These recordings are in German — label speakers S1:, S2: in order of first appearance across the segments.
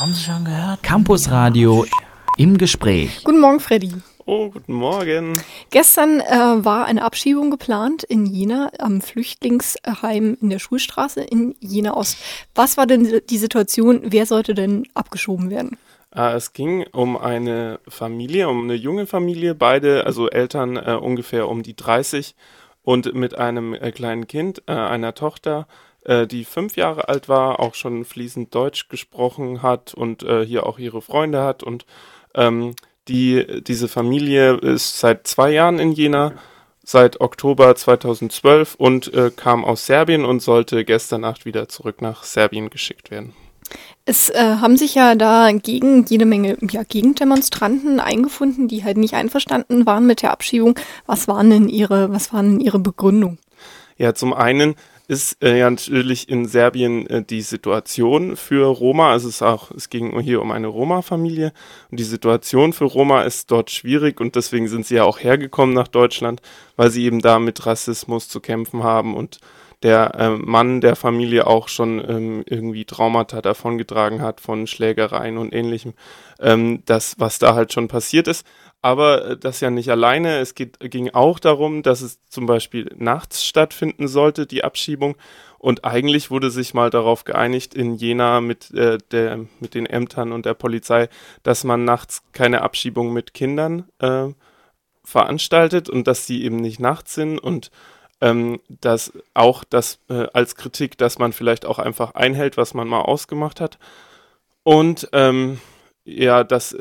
S1: Haben Sie schon gehört? Campus Radio im Gespräch.
S2: Guten Morgen, Freddy.
S3: Oh, guten Morgen.
S2: Gestern war eine Abschiebung geplant in Jena am Flüchtlingsheim in der Schulstraße in Jena Ost. Was war denn die Situation? Wer sollte denn abgeschoben werden?
S3: Es ging um eine Familie, um eine junge Familie, beide, also Eltern ungefähr um die 30 und mit einem kleinen Kind, einer Tochter, die 5 Jahre alt war, auch schon fließend Deutsch gesprochen hat und hier auch ihre Freunde hat. Und diese Familie ist seit 2 Jahren in Jena, seit Oktober 2012 und kam aus Serbien und sollte gestern Nacht wieder zurück nach Serbien geschickt werden.
S2: Es haben sich ja da jede Menge Gegendemonstranten eingefunden, die halt nicht einverstanden waren mit der Abschiebung. Was waren denn ihre Begründung? Ja,
S3: zum einen ist ja natürlich in Serbien die Situation für Roma, also es ging hier um eine Roma-Familie und die Situation für Roma ist dort schwierig und deswegen sind sie ja auch hergekommen nach Deutschland, weil sie eben da mit Rassismus zu kämpfen haben und der Mann der Familie auch schon irgendwie Traumata davongetragen hat von Schlägereien und Ähnlichem, das, was da halt schon passiert ist. Aber das ja nicht alleine. Es ging auch darum, dass es zum Beispiel nachts stattfinden sollte, die Abschiebung. Und eigentlich wurde sich mal darauf geeinigt in Jena mit den Ämtern und der Polizei, dass man nachts keine Abschiebung mit Kindern veranstaltet und dass die eben nicht nachts sind und dass auch das als Kritik, dass man vielleicht auch einfach einhält, was man mal ausgemacht hat. Und dass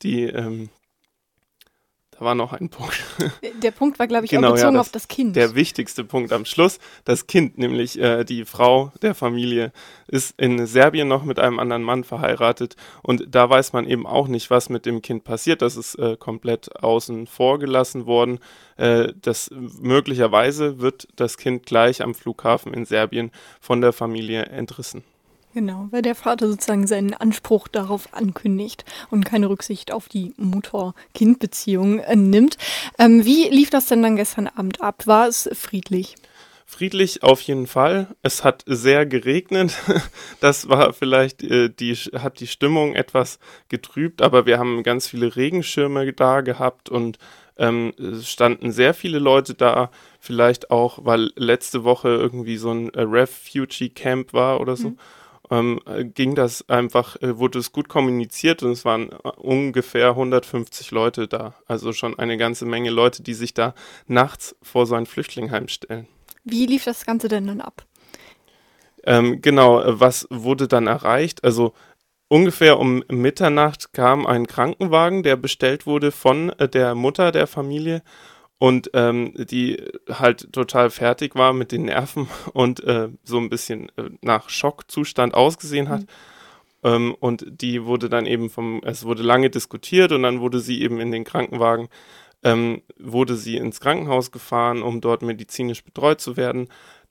S3: da war noch ein Punkt.
S2: Der Punkt war, glaube ich, auch bezogen auf das Kind.
S3: Der wichtigste Punkt am Schluss, das Kind, nämlich die Frau der Familie, ist in Serbien noch mit einem anderen Mann verheiratet und da weiß man eben auch nicht, was mit dem Kind passiert. Das ist komplett außen vor gelassen worden. Möglicherweise wird das Kind gleich am Flughafen in Serbien von der Familie entrissen.
S2: Genau, weil der Vater sozusagen seinen Anspruch darauf ankündigt und keine Rücksicht auf die Mutter-Kind-Beziehung nimmt. Wie lief das denn dann gestern Abend ab? War es friedlich?
S3: Friedlich auf jeden Fall. Es hat sehr geregnet. Das war vielleicht, hat die Stimmung etwas getrübt, aber wir haben ganz viele Regenschirme da gehabt und es standen sehr viele Leute da. Vielleicht auch, weil letzte Woche irgendwie so ein Refugee Camp war oder so. Wurde es gut kommuniziert und es waren ungefähr 150 Leute da. Also schon eine ganze Menge Leute, die sich da nachts vor so ein Flüchtlingsheim stellen.
S2: Wie lief das Ganze denn dann ab?
S3: Was wurde dann erreicht? Also ungefähr um Mitternacht kam ein Krankenwagen, der bestellt wurde von der Mutter der Familie. Und die halt total fertig war mit den Nerven und so ein bisschen nach Schockzustand ausgesehen hat. Und die wurde dann eben es wurde lange diskutiert und dann wurde sie eben in den Krankenwagen, wurde sie ins Krankenhaus gefahren, um dort medizinisch betreut zu werden.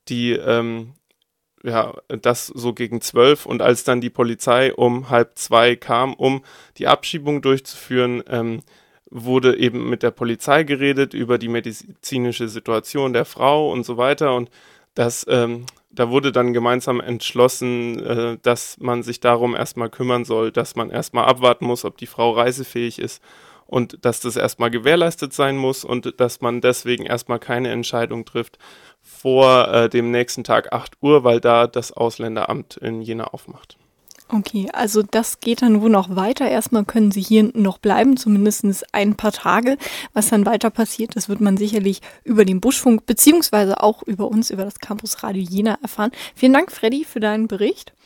S3: Das so gegen 12 und als dann die Polizei um 1:30 kam, um die Abschiebung durchzuführen, wurde eben mit der Polizei geredet über die medizinische Situation der Frau und so weiter und da wurde dann gemeinsam entschlossen, dass man sich darum erstmal kümmern soll, dass man erstmal abwarten muss, ob die Frau reisefähig ist und dass das erstmal gewährleistet sein muss und dass man deswegen erstmal keine Entscheidung trifft vor dem nächsten Tag 8 Uhr, weil da das Ausländeramt in Jena aufmacht.
S2: Okay, also das geht dann wohl noch weiter. Erstmal können Sie hier noch bleiben, zumindest ein paar Tage. Was dann weiter passiert, das wird man sicherlich über den Buschfunk beziehungsweise auch über uns, über das Campus Radio Jena erfahren. Vielen Dank, Freddy, für deinen Bericht.